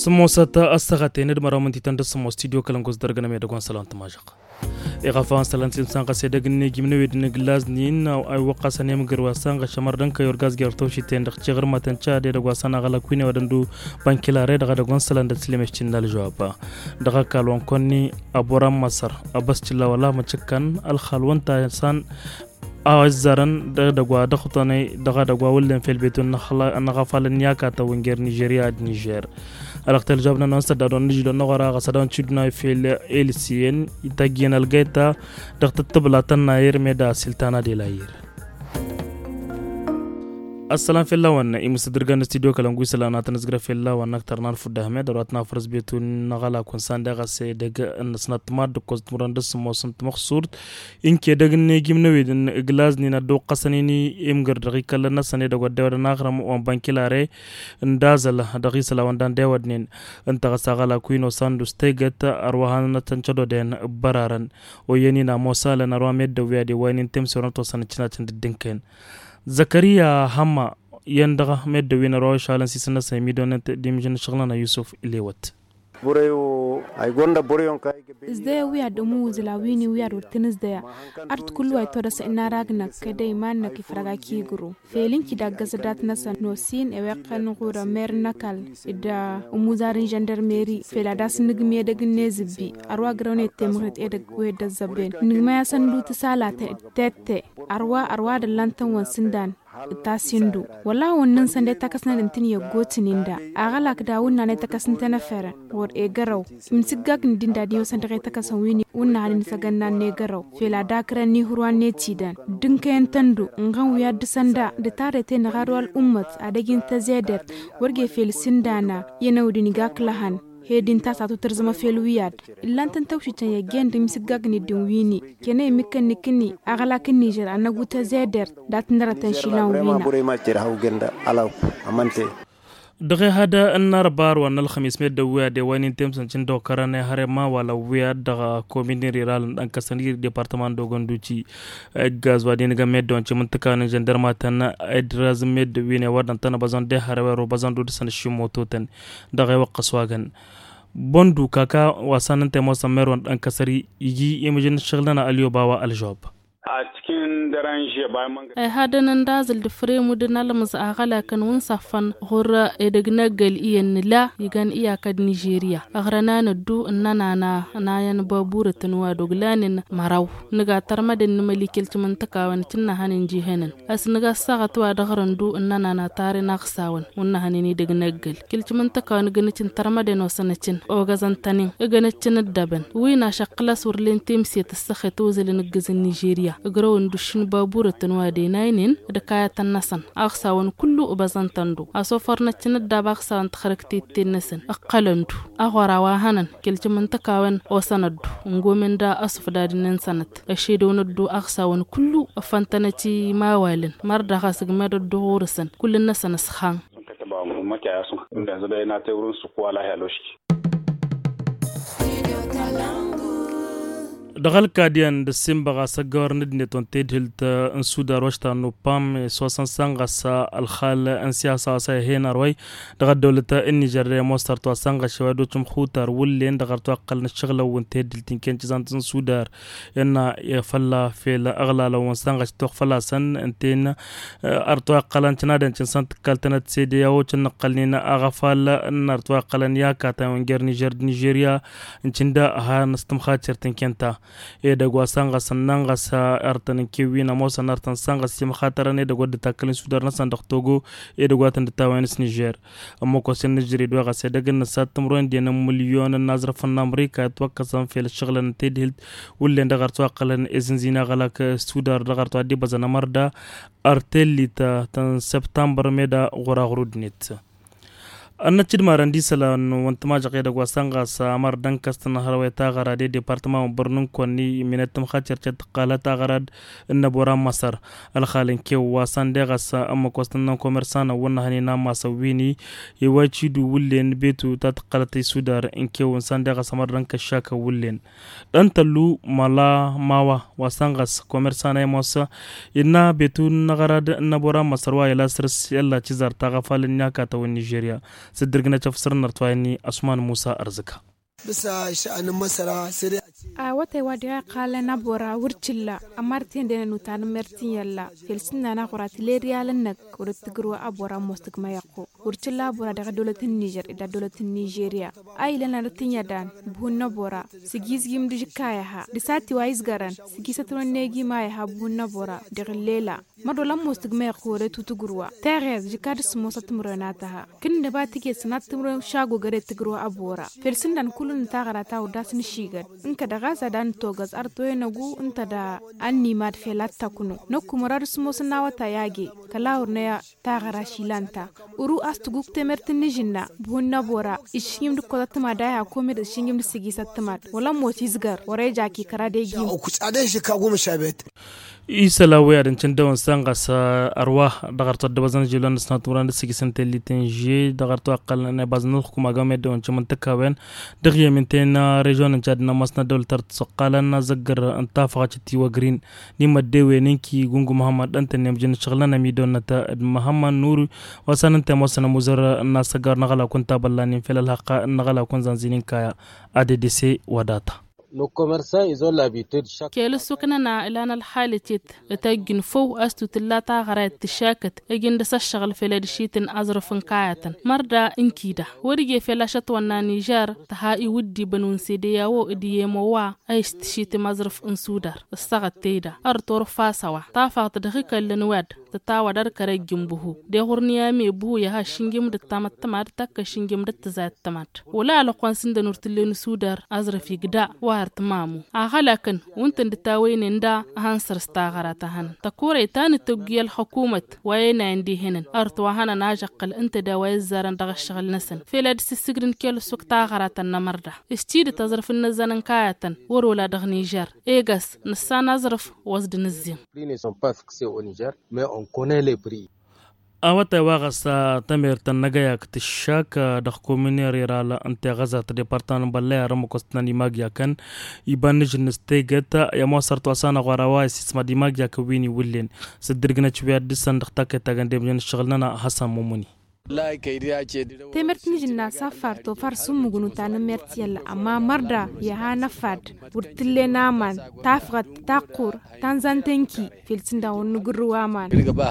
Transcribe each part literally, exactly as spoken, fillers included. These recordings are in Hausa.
سموسة أستغتين المرامن تيتان سمو ستوديو كلامكوز درجنا ميدقون سلام تماجق إغافان سلام سلسان قصيدة جنني جمنو يدن جلاز نين أو أي وقع سنيم جرواسان غشمر دنك يورجاز جرتوشي تين دخ تغير ما تنشا دي دقواسان أغلا كويني ودندو بانكيلا ريد غدقون سلام دسليمشتين دالجوابا دغا كالوان كوني أبورام مصر أبس تلا ولا متشكن الخالوان تايسان أعزرن دغوا دخطاني دغا دغوا ولن في البيت النخلا النغفال النياكا تونجر نيجيريا نيجير الاختل جابنا نوسا دارون نجلو نغرا غسدان تشدنا في الالسيين يتاجين الجيتا دغت التبلا تناير ميدا سلطانه ديلاير السلام في الله وانا يمسدرغان استوديو كلامغوي سلانا تنزغرا في الله وانا اكترنا فد احمد راتنا فرز بيتو نغلا كونسان دغا سي دغ نسنت ماد كوست مرندس موسنت مخصور انكي دغ نيجيم نويدن غلاز نينا دو قسنيني امغر دغي كلنا سنه دغ دور ناخرم اون بانكيلاري اندازل دغي سلا وندان ديودنين انت غسغلا كوينو ساندو ستيغت اروهان تنچدو دين برارن وينينا موسال نرو ميد ويدي وين تيم سورنتو سنچنا تنددنكن زكريا هما يندغ مد وين روي شالن سيسنا سيمي دونت ديمجن شغلنا يوسف اليوت بوريو اي غوندا بوريون كاي ازدي ويا دمو زلاويني ويا روتنز ديا ارت كل واي تورس ان راغنا كدي مان كفرغا كيغرو فيلين كي دغزدات نسن نوسين ايقن غورا ميرنكال ادا وموزارين جندرميري فيلا داس نغمي دغ نيزبي اروا غروني تيمرت ادغ ويد زبين نغما سندو تسالات تيتي اروا اروا دلانتن وسندان tasindu wala wannan sande takasna dintin ya gotininda agala ka dawun na takasnta na fera wor e garaw imsigag ndinda diyo sande takasan wini wonna halin saganna ne garaw fela dakran ni hurwan ne tidan dinkayen tandu ngan wiya disanda da tare te na garwal ummat adagin tazeder warge fel sindana yana wudini gaklahan hedin tasa to terzama felwiyad illan tan tawshitan ya gende misigagni din wini kene mikkan nikni agala kin niger anagu ta zeder dat naratan shilan wina bure ma cer haw genda alaw amante دغه هذا النار بار وان الخميس مد ويا دي وين تيمسن چن دو كرانه هرما ولا ويا دغه كوميني ريرال ان كسنير ديبارتمان دوغوندوچي غاز وادين غمد دون چ منتكان جندرما تن ادراز مد وين ودان تن بازان دي هرو بازان دو سن شيموتو تن دغه وقسواغن بوندو كاكا وسانن تيمو سمرون ان كسري يجي يمجن شغلنا اليو باوا الجوب a cikin daren jiya bayan man ai hadanan dazal da fremu da nalamus a gala kan wun safan hurra e dagna gal iyan la yigan iyakad Nigeria agrana na du nana na nayan babura tanwa doglanin maraw niga tarmadan malikil tuman takawan tinna hanin jihanan as niga sagatwa da garandu nana na tare na xawan wonna hanini dagna gal kiltuman takawan ganicin tarmadan wasanacin o gazantanin ganacin daban wina shaqla surlin timsi tasakhato zalin gazin Nigeria غرون دشن بابورة تنوادي ناينين دكاية النسن أغساون كله أبزانتندو أصفرنا تند دابغساون تخركتي تنسن أقلندو أغورا واهانا كلت منتكاون وسندو نقومن دا أصف دادي ننسنت أشيدون الدو أغساون كله أفانتنتي ماوالن مرد غاسق مدو الدهورسن كل النسن سخان كتبا مكا ياسو عند زباينا تورون سقوا لها لوشكي دغل كاديان دسمبغا سغور ندني تونتيد هلت ان سودار وشتا نو بام سوسان غسا الخال ان سياسه سا هنا روي دغ دولة النيجر مستر تو سانغا شوادو تم خوتر ولين دغ تو قل نشغل وانتيد هلتين كان جزان سودار ان يفلا في الاغلى لو سانغا تخفلا سن انتين ارتو قلن تنادن سنت كالتنت سيدي او تنقلنينا اغفال ان ارتو قلن يا كاتا ونجر نيجر نيجيريا انتندا ها نستمخاتر تنكنتا e dagwa sanga sananga sa artan kiwi na mosa nartan sanga sim khatara ne dagwa takalin sudar na sandak togo e dagwa tan tawanis Niger amma ko sen Nigeria do ga se daga na satum ron de na milyon nazar fan Amerika twakka san fel shغلن tedil wulle dagar to qalan ezinzina galak sudar dagar to di bazana marda artelita tan september meda gora grudnit أنا تجد مارندي سلان وانتما جاكيدا قواسانغا سامار دانكاستنا هروي تاغرا دي ديبارتمان برنون كوني من التمخاتر تتقالة تاغراد النبورا مصر الخالين كيو واسان ديغاس أما كوستنا كومرسانا ونهاني ناما سويني يواجدو ولين بيتو تتقالة تيسودار إن كيو وانسان ديغاس مار دانكاشاكا ولين انتلو مالا ماوا واسانغاس كومرسانا يموسا إنا بيتو نغراد النبورا مصر وايلا سرس يلا تزار تاغفال نياكا تو نيجيريا sidirgina tafsir nartwani Asman Musa Arzika bisa sha'anin masara sai dai a wata wadi ya kala na bora wurcilla amartin da nutan mertin yalla felsinna na qoratileria lannak qortigro abora mostuk mayako wurcilla bora daga dolatin Niger da dolatin Nigeria ai lana ratin yadan bunna bora sigizgim dijkaya ha disati wais garan sigisatron negi maya ha bunna bora daga lela madolam mostuk mayako re tutugurwa tare jikad smosat muranata ha kin da ba tike sanat murun shago gare tigro abora felsindan kulun tagarata udasin shigar inka da gasa dan togas artoye nagu inta da anni mat felatta kuno no kumurar smos na wata yage kalawur ne ta gara shilanta uru astuguk temertin nijinna bunna bora ishim du kodatma da ya komir da shingim da sigi satma wala moti zgar wore jaki karade gi ku tsade shi ka goma shabet isa lawe adan cin dawan sanga sa arwa dagarto da bazan jilan snaturan da sigi santelitin je dagarto aqal na bazan hukuma game da wancan mantakawen dagye mintena region chad na masna dawlatar tsaqalan na zagar anta faqati wa green ni madewe ninki gungu muhammad dan tan yamjin shaghlana mi donata muhammad nur wasanan ta masana muzar na sagar na gala kunta ballani filal haqa na gala kun zanzinin kaya adedc wadata nos commerçants ils ont l'habitude chaque كيلو سكننا إلى الحالة تتجن فو أستوتلاتا غرات تشاكت أجن دس الشغل في لدشيتن أزرفن كايتن مردا إنكيدا ورجع في لاشت ونا نيجار تهاي ودي بنون سيديا و إديه موا أيش تشيت مزرف إنسودر الصغت تيدا أرتور فاسوا تافع تدخيك اللنواد تتاوى در كريج جنبه دي غرنيا ميبو يها شنجم دتامت تمات تك شنجم دتزات تمات ولا لقوان سند نورتلين سودر أزرف يقدا وارتمامو أغلقن وانتن دتاوين دا هانسر استاغراتهن تكوري تاني تبقي الحكومة وين عندي هنن أرتوهانا ناجقل انت دا ويزارن دغ الشغل نسن في لادس السجرن كيلو سوك تاغراتن مردا استيد تزرف النزان كايتن ورولا دغ نيجر إيغاس نسا نزرف وزد نزيم on connaît les prix. awata wagasa tamirtan nagaya ktishaka da komuneri rala ante gaza ta departament balle ram kostani magya kan ibanij nestegata ya mosarto asana qarawa sisma di magya kwini wullen sidirgna chwiya disan dakta ta gande min shaghlana hasan mumuni temertni jinna safar to far sumugunu tan mertiel amma marda ya hana fad wurtille naman tafgat taqur tanzantenki filsinda wonu gurwa man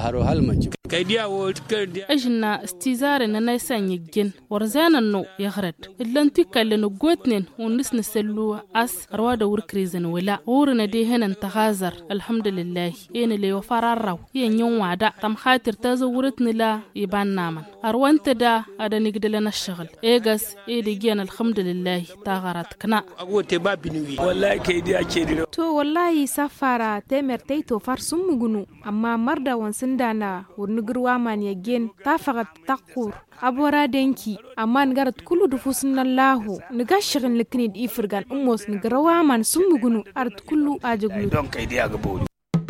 أجنا استزار إننا يسانيجين ورزانا نو يغرد اللانتي كالنو قوتنين ونس نسلو أس رواد وركريزن ولا ورنا دي هنا انتغازر الحمد لله ين اللي وفار الرو ين يوم وعدا تم خاطر تازورتنا لا يبان نامن أروان تدا أدا نقدلنا الشغل إيغاس إيدي جينا الحمد لله تاغرات كنا wallahi kai dai ake diro to wallahi safara temertei to far sumugunu amma marda wansin dana wurnu gurwa man yagen ta fagat taqur abora denki amma ngarat kullu dufusunallahu nigashigin liknid ifirgan ummos nigarawa man sumugunu art kullu ajuglu don kai dai ga boli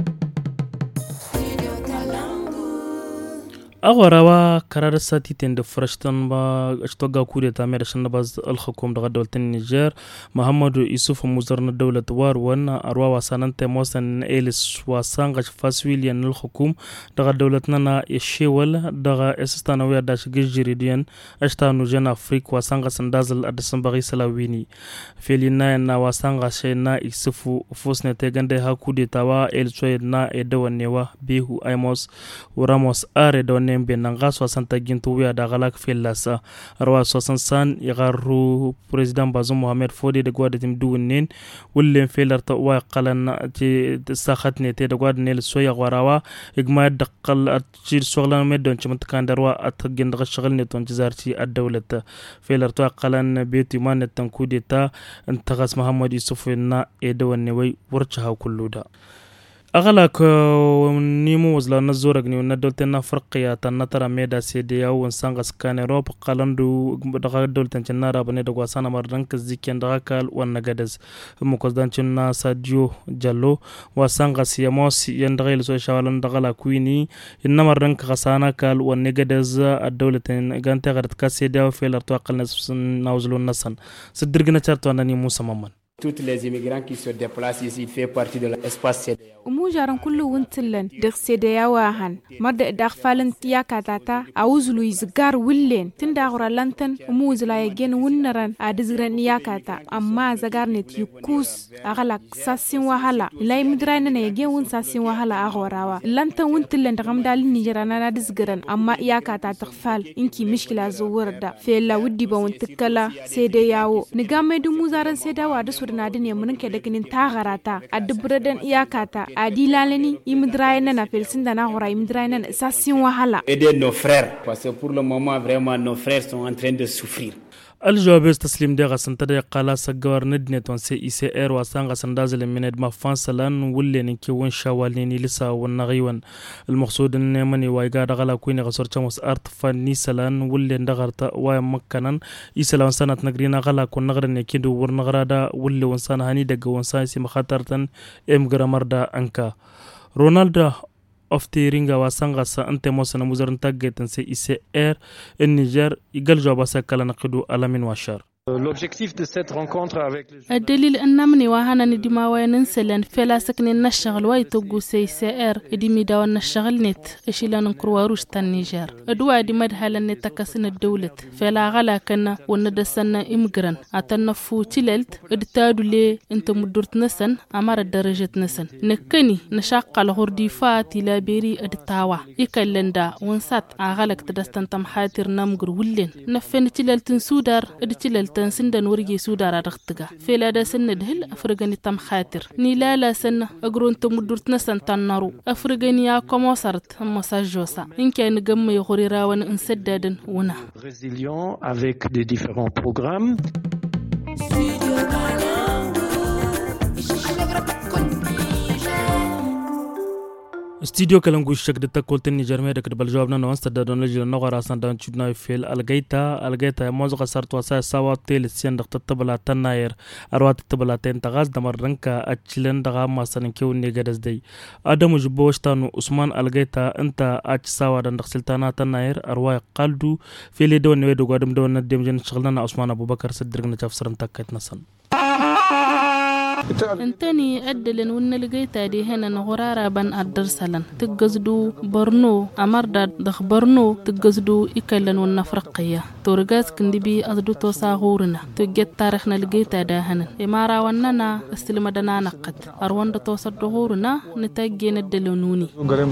أغراوا قرار ساتي تند فرشتن با اشتوغا كوري تامير شنباز الحكومة دغ دولة النيجر محمد يوسف مزرن الدولة وار ون أروا وساننت موسن إليس وسانغ فاسويليان الحكومة دغ دولتنا يشيول دغ اسستانويا داش جيريديان اشتانو جن أفريق وسانغ سندازل أدسنبغي سلاويني فيلينا نا وسانغ شينا يسفو فوسنة تغند هاكودي تاوا إلسوينا إدوان نيوا بيهو أيموس وراموس آر دون nembe nanga soixante gintu wiya da galak fellasa arwa soixante san igaru president Bazoum Mohamed Fodi de gwada tim duwnen wulen feller ta wa qalan ti sakhatne te de gwada nel soya warawa igma daqal ci soglan medon ci mutkandarwa at gindaga shagal ne ton zarti ad-dawlat feller ta qalan beti man tankudeta intagas Muhammad Yusuf na edawanne way wurcha ha kulluda أغلق نيمو وزلا نزورك نيو ندولتنا فرقيا تنترى ميدا سيديا ونسانغس كان روب قالندو دغا دولتن جنارا بني دغوا سانا مردنك زيكين دغاكال ونغدز مكوزدان چنا ساديو جالو وسانغس يموس يندغيل سو شوالن دغلا كويني انما مردنك غسانا كال ونغدز الدولتن غانتا غرت كاسيديا فيلر توقل ناوزلو نسن سدرغنا چارتو ناني موسى ممن Toutes les immigrants qui se déplacent ici font partie de l'espace C D A O. umu jaran kullu wuntillan dir C D A O han marda dag falen tiyaka tata awuzulu izgar willen tinda gora lantan umu zula yegen wunnaran adizran yakata amma zagarnet yukus agala sasin wahala lay midraina ne yegen wun sasin wahala agorawa lantan wuntillan dagam dal nijrana na dizgaran amma yakata tagfal inki mishkila zuwarda fela wuddi ba wuntikala C D A O nigame du muzaran C D A O adasu na dine mun ke daginin tagarata adbradan iyakata adilaleni imdraina na felsin da na hora imdraina na sasin wahala. Aider nos frères parce que pour le moment vraiment nos frères sont en train de souffrir. الجواب تسليم دغه سنتده قالا سغور ندنه تون سي سي ار واسان سندازل من ما فانسلان ولين كي ون شوالني لسا ونغيون المقصود ان مني وايغا دغلا كوين غسور تشمس ارت فني سلان ولين دغرتا واي مكنن يسلان سنت نغرينا غلا كون نغرن كيدو ورنغرادا ولي ونسان هاني دغ ونسان سي مخاطرتن ام غرامردا انكا رونالدو أفتيرينغا واسانغا سا أنت موسنا مزرن تاجتن سي إي سي إر النيجر يقل جوابا ساكالا نقدو ألامين واشار. L'objectif de cette rencontre avec les الدليل أن مني وهانا ندما وينسلن فلا سكن نشغل ويتوجو سي سي إر إدمي داو نشغل نت إشيلا نكرواروش تنيجر أدوا دي مدهلا نتكسن الدولة فلا غلا كنا وندسنا إمجران أتنفو تللت إدتادو لي أنت مدرت نسن أمر درجة نسن نكني نشاق الغردي فاتي لابيري إدتاوا إكالندا ونسات أغلق تدستن تمحاتر نمجر ولين نفن تللت نسودار إدتللت تنسندن ورجي سودارا رختجا فيلا دا سن دهل أفرجاني تم خاطر نيلا لا سن أجرون تمدرتنا سن تنارو أفرجاني يا كمصرت مساجوسا إن كان جم يغوري راون انسدادن ونا résilients avec des différents programmes. استديو كلامكو الشك دتا كولتن نيجر ميدك دبل جوابنا نو انستد دون لجي نو راسن دان تشدنا فيل الغيتا الغيتا موزق صارت وسا سوا تيل سين دخت تبلا تناير اروات تبلا تن تغاز دمر رنكا اتشلن دغا ما سن كيو نيغدس دي ادم جبوشتانو عثمان الغيتا انت اتش سوا دان دخسلتانا تناير اروا قالدو فيلي دون ويدو غادم دون ندم جن شغلنا عثمان ابو بكر صدرنا تفسرن تكت نسن انتني أدلن ونلقيتا دي هنا نغرارا بان أدرسلن تقصدو برنو أمرداد دخ برنو تقصدو إكالن ونفرقية تورغاز كندبي أصدو توساغورنا تجد تاريخنا لقيتا دا هنا إمارا وننا استلمدنا نقد أروان دا توسدغورنا نتاقين الدلونوني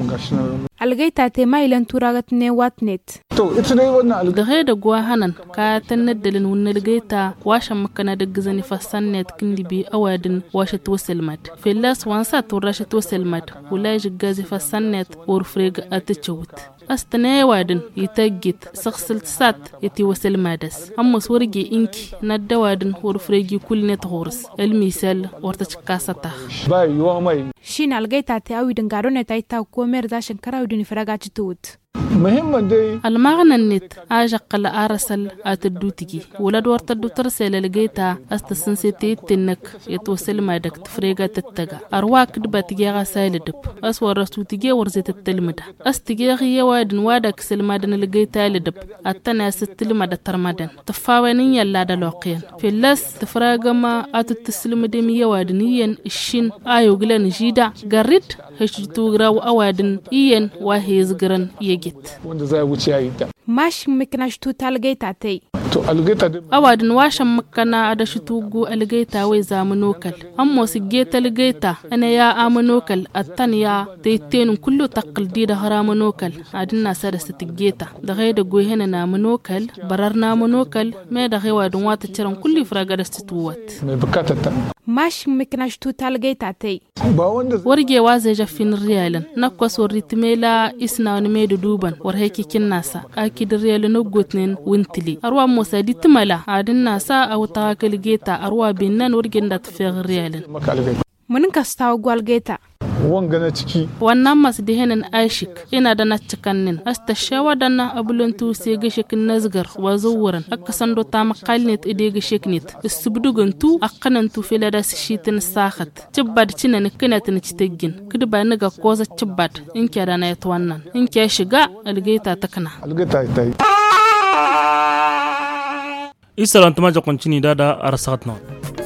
algayta te mailan turagat ne watnet to ita dai wannan algay da gwa hanan ka tanadalin wannan algayta washa makana da gizani fasannet kindibi awadin washa twaselmat filas wansa turasha twaselmat wala jigazi fasannet urfreg atchawt أستنى وادن يتجت سخسلت سات يتي وسل مادس أما سورجي إنك ند وادن ورفرجي كل نتغورس المثال ورتشكاسته باي يومي شين الجيت أتاوي دنقارون تايتا وكومير داشن كراودني فراغات توت مهمة دي المغنى النت أجاق الأرسل أتدوتكي ولد ورتدو ترسل لقيتها أستسنسيتي تنك يتوسل مادك تفريقة تتجا أرواك دباتجي غسائل دب أسوار رسوتجي ورزيت التلمدة أستجي وادن وادك سلمادن لقيتها لدب أتناس التلمدة ترمدن تفاوانين يلا دلوقين في اللاس تفراغما أتتسلم دمية وادنيا الشين آيو غلان جيدا قرد هشتو غراو أوادن إيان واهيز غران يجي wanda zai wuce yayi ta mash mikna shtu talgaita tai to algaita awadin washan makana da shutugu algaita wai zamanokal amma su geta algaita ana ya amanokal attan ya taitenun kullu taqaldi da haramanokal adinna sada sitigeta da gaida gohena na manokal barar na manokal me da gaiwa dun wata ciran kulli fraga da situwat mai bukata ta mash mikna shtu talgaita tai ba wanda wargewa zai jafin riyalan nakwaso ritmela isna wani mai duban war haiki kin nasa aki da riyalan gotnin wintili arwa musadi timala adin nasa a wuta kalgeta arwa binnan wargin da tafi riyalan munin ka stawo gwalgeta wanga na ciki wannan masu dihenin aishik ina da na cikannin asta shawa da na abuluntu sai ga shekin nazgar wa zuwuran aka sando ta makalnet ide ga sheknet isubduguntu akanantu fila da shitin sahat cibbad cinan kinatin citagin kidba ni ga koza cibbad in ke da na yat wannan in ke shiga algaita takana algaita tai isalan tuma ja konchini dada arsatno